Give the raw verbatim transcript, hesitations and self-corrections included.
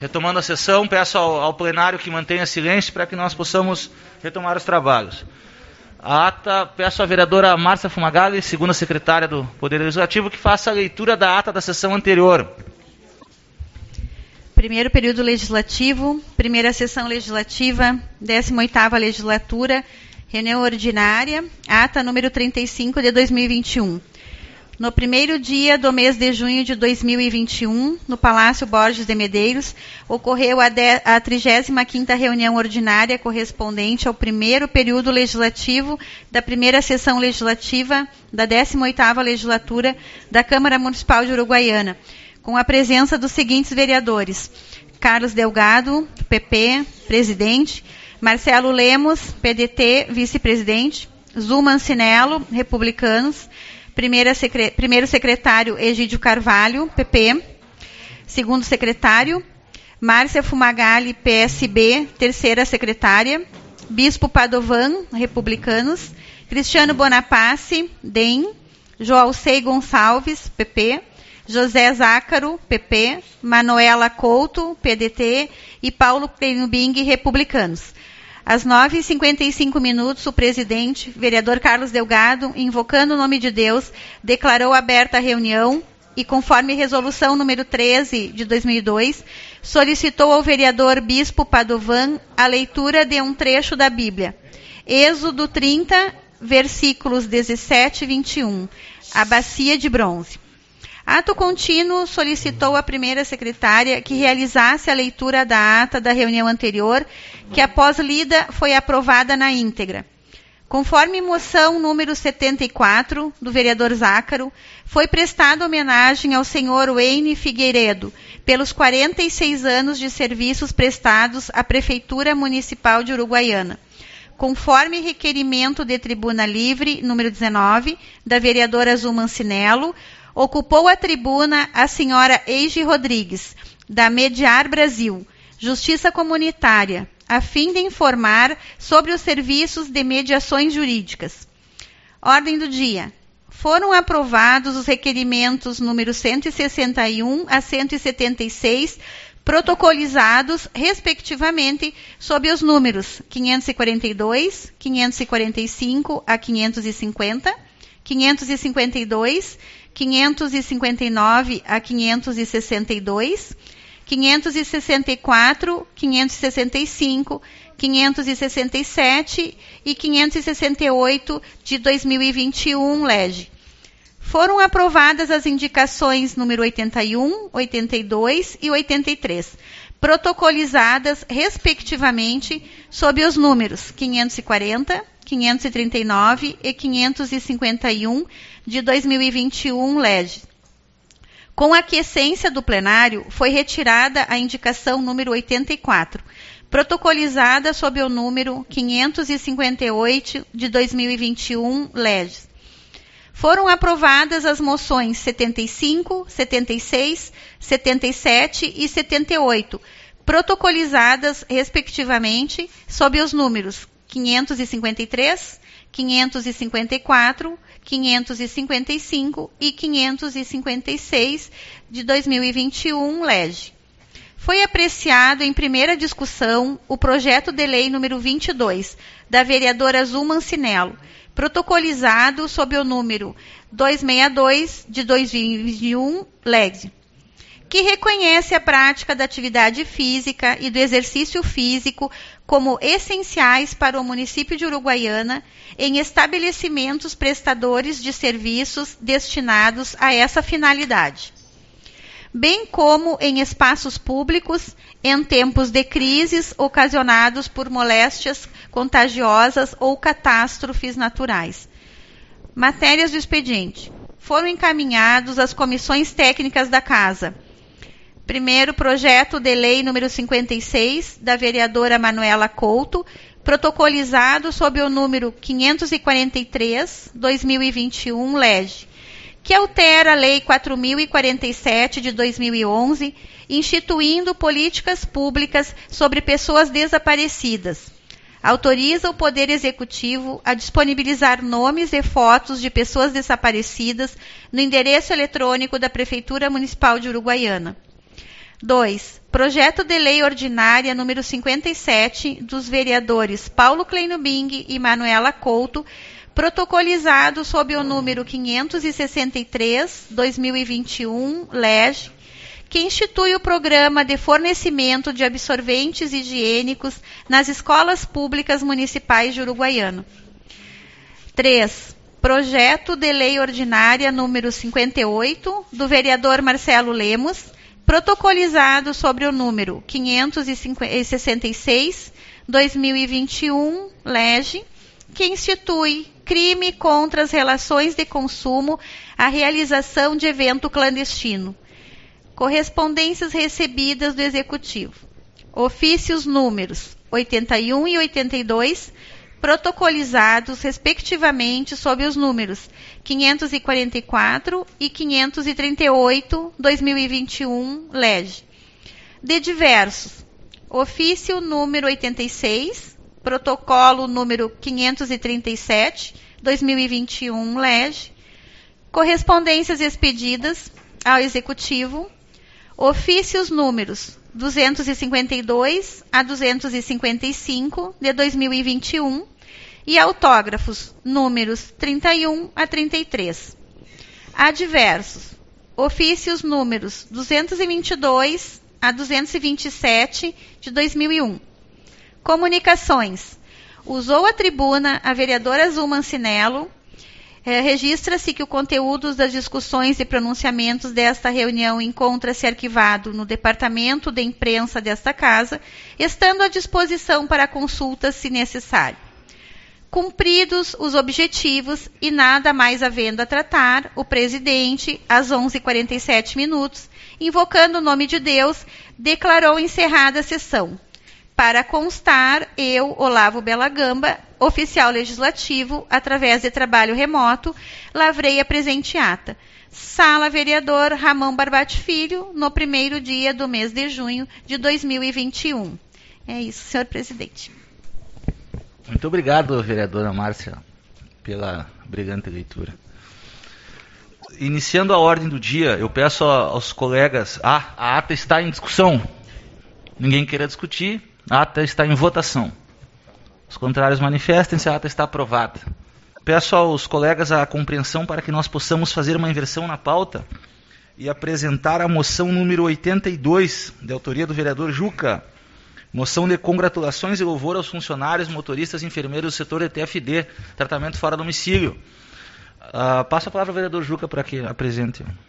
Retomando a sessão, peço ao, ao plenário que mantenha silêncio para que nós possamos retomar os trabalhos. A ata, peço à vereadora Márcia Fumagalli, segunda secretária do Poder Legislativo, que faça a leitura da ata da sessão anterior. Primeiro período legislativo, primeira sessão legislativa, décima oitava legislatura, reunião ordinária, ata número trinta e cinco de dois mil e vinte e um. No primeiro dia do mês de junho de dois mil e vinte e um, no Palácio Borges de Medeiros, ocorreu a, de, a trigésima quinta reunião ordinária correspondente ao primeiro período legislativo da primeira sessão legislativa da décima oitava legislatura da Câmara Municipal de Uruguaiana, com a presença dos seguintes vereadores: Carlos Delgado, P P, presidente; Marcelo Lemos, P D T, vice-presidente; Zu Mancinello, republicanos; Primeira secre... Primeiro secretário, Egídio Carvalho, P P. Segundo secretário, Márcia Fumagalli, P S B, terceira secretária. Bispo Padovan, republicanos. Cristiano Bonapace, D E M. Joalcei Gonçalves, P P. José Zácaro, P P. Manuela Couto, P D T. E Paulo Plenubing, republicanos. Às nove e cinquenta e cinco minutos, o presidente, vereador Carlos Delgado, invocando o nome de Deus, declarou aberta a reunião e, conforme resolução número treze de dois mil e dois, solicitou ao vereador Bispo Padovan a leitura de um trecho da Bíblia. Êxodo trinta, versículos dezessete e vinte e um, a bacia de bronze. Ato contínuo, solicitou à primeira secretária que realizasse a leitura da ata da reunião anterior, que após lida foi aprovada na íntegra. Conforme moção número setenta e quatro, do vereador Zácaro, foi prestada homenagem ao senhor Wayne Figueiredo, pelos quarenta e seis anos de serviços prestados à Prefeitura Municipal de Uruguaiana. Conforme requerimento de tribuna livre, número dezenove, da vereadora Zu Mancinello, ocupou a tribuna a senhora Eiji Rodrigues, da Mediar Brasil, Justiça Comunitária, a fim de informar sobre os serviços de mediações jurídicas. Ordem do dia. Foram aprovados os requerimentos número cento e sessenta e um a cento e setenta e seis, protocolizados, respectivamente, sob os números quinhentos e quarenta e dois, quinhentos e quarenta e cinco a quinhentos e cinquenta, quinhentos e cinquenta e dois, quinhentos e cinquenta e nove a quinhentos e sessenta e dois, quinhentos e sessenta e quatro, quinhentos e sessenta e cinco, quinhentos e sessenta e sete e quinhentos e sessenta e oito de dois mil e vinte e um, lege. Foram aprovadas as indicações número oitenta e um, oitenta e dois e oitenta e três, protocolizadas, respectivamente, sob os números quinhentos e quarenta, quinhentos e trinta e nove e quinhentos e cinquenta e um de dois mil e vinte e um, lege. Com a aquiescência do plenário, foi retirada a indicação número oitenta e quatro, protocolizada sob o número quinhentos e cinquenta e oito de dois mil e vinte e um, lege. Foram aprovadas as moções setenta e cinco, setenta e seis, setenta e sete e setenta e oito, protocolizadas, respectivamente, sob os números quinhentos e cinquenta e três, quinhentos e cinquenta e quatro, quinhentos e cinquenta e cinco e quinhentos e cinquenta e seis de dois mil e vinte e um, lege. Foi apreciado em primeira discussão o projeto de lei número vinte e dois, da vereadora Zu Mancinello, protocolizado sob o número duzentos e sessenta e dois de dois mil e vinte e um, lege, que reconhece a prática da atividade física e do exercício físico como essenciais para o município de Uruguaiana em estabelecimentos prestadores de serviços destinados a essa finalidade, bem como em espaços públicos em tempos de crises ocasionados por moléstias contagiosas ou catástrofes naturais. Matérias do expediente. Foram encaminhados às comissões técnicas da Casa. Primeiro, projeto de lei número cinquenta e seis, da vereadora Manuela Couto, protocolizado sob o número quinhentos e quarenta e três, dois mil e vinte e um, lege, que altera a Lei quatro mil e quarenta e sete, de dois mil e onze, instituindo políticas públicas sobre pessoas desaparecidas. Autoriza o Poder Executivo a disponibilizar nomes e fotos de pessoas desaparecidas no endereço eletrônico da Prefeitura Municipal de Uruguaiana. dois. Projeto de lei ordinária número cinquenta e sete dos vereadores Paulo Kleinubing e Manuela Couto, protocolizado sob o número quinhentos e sessenta e três, dois mil e vinte e um, L E G, que institui o programa de fornecimento de absorventes higiênicos nas escolas públicas municipais de Uruguaiana. três. Projeto de lei ordinária número cinquenta e oito, do vereador Marcelo Lemos, protocolizado sobre o número quinhentos e sessenta e seis, dois mil e vinte e um, L E G, que institui crime contra as relações de consumo, a realização de evento clandestino. Correspondências recebidas do Executivo. Ofícios números oitenta e um e oitenta e dois, protocolizados, respectivamente, sob os números quinhentos e quarenta e quatro e quinhentos e trinta e oito, dois mil e vinte e um, L E G. De diversos. Ofício número oitenta e seis, protocolo número quinhentos e trinta e sete, dois mil e vinte e um, L E G. Correspondências expedidas ao Executivo. Ofícios números duzentos e cinquenta e dois a duzentos e cinquenta e cinco, de dois mil e vinte e um, e autógrafos números trinta e um a trinta e três. Adversos. Ofícios números duzentos e vinte e dois a duzentos e vinte e sete, de dois mil e um. Comunicações. Usou a tribuna a vereadora Azul Mancinello. É, registra-se que o conteúdo das discussões e pronunciamentos desta reunião encontra-se arquivado no Departamento de Imprensa desta Casa, estando à disposição para consulta se necessário. Cumpridos os objetivos e nada mais havendo a tratar, o presidente, às onze e quarenta e sete minutos, invocando o nome de Deus, declarou encerrada a sessão. Para constar, eu, Olavo Bela Gamba, oficial legislativo, através de trabalho remoto, lavrei a presente ata. Sala Vereador Ramon Barbati Filho, no primeiro dia do mês de junho de dois mil e vinte e um. É isso, senhor presidente. Muito obrigado, vereadora Márcia, pela brilhante leitura. Iniciando a ordem do dia, eu peço aos colegas... Ah, a ata está em discussão. Ninguém queira discutir. A ata está em votação. Os contrários manifestem-se, a ata está aprovada. Peço aos colegas a compreensão para que nós possamos fazer uma inversão na pauta e apresentar a moção número oitenta e dois, de autoria do vereador Juca. Moção de congratulações e louvor aos funcionários, motoristas e enfermeiros do setor E T F D, tratamento fora do domicílio. Uh, passo a palavra ao vereador Juca para que apresente.